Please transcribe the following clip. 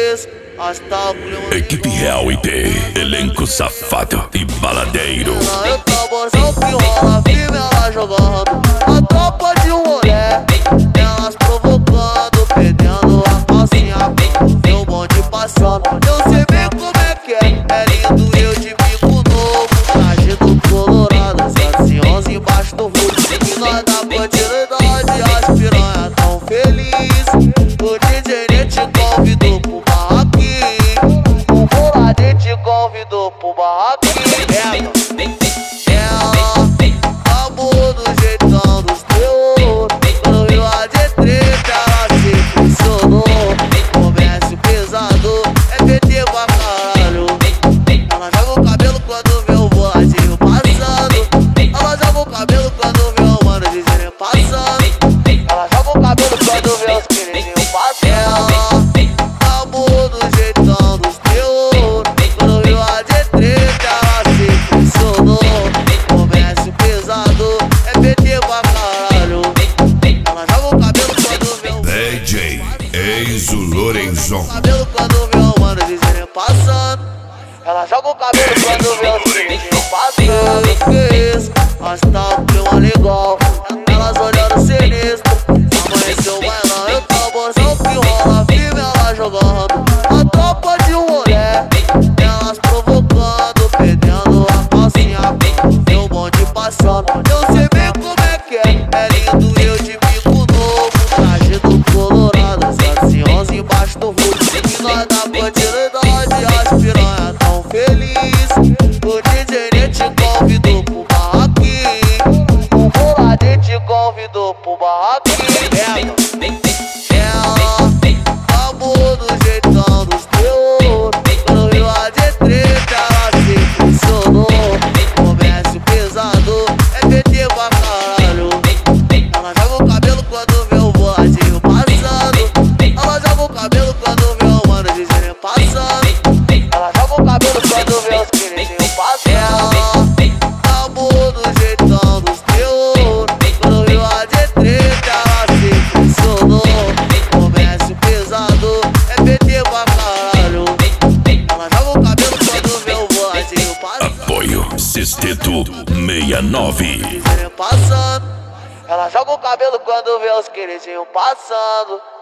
Equipe Real IP, elenco safado e baladeiro. Eu tamborzão que rola, firme ela jogando. A tropa de um olé, elas provocando, perdendo a calcinha, meu bonde passando. Eu sei bem como é que é lindo eu de bico novo, traje do colorado, 711 embaixo do vulto. E nós da continuidade, as piranha tão feliz. O DJ te convidou pro barraquinho, o boladinho te convidou pro barraquinho. Amor do jeitão dos teus, quando viu a D3 ela se funcionou. Comércio pesado, é PT pra caralho. Ela joga o cabelo quando vê o boladinho passando. Ela joga o cabelo quando vê o mano dizendo passando. Ela joga o cabelo quando vê os queridinhos passando. Amor do jeitão dos teus, quando viu a D3 ela se funcionou. Comércio pesado, é PT pra caralho. Ela joga o cabelo quando vê o DJ Enzo Lorenzon. cabelo quando vê o mano dizendo passando. Ela joga o cabelo quando vê os queridinhos passando. Que isso? Mas tá um clima legal, elas olhando sinistro. Amanheceu o bailão, eu tamborzão que rola, firme ela jogando. A tropa de um olé, elas provocando, perdendo a calcinha, meu bonde passando. Eu sei bem como é que é lindo eu de bico novo, traje do colorado, 711 embaixo do vulto. E nós da continuidade, as piranha tão feliz. O DJ te convidou pro barraquinho, o boladinho te convidou pro barraquinho. Amor do jeitão dos teus, quando viu a D3 ela se funcionou. Comércio pesado, é PT pra caralho. Ela joga o cabelo quando vê o boladinho passando. Ela joga o cabelo quando vê o mano dizendo passando. Ela joga o cabelo quando vê os queridinhos passando. Amor do jeitão dos teus, quando viu a D3 ela se funcionou. Comércio pesado, é PT pra caralho. Ela joga o cabelo quando vê o boladinho passando. Apoio Sexteto 69. Passando. Ela joga o cabelo quando vê os queridinhos passando.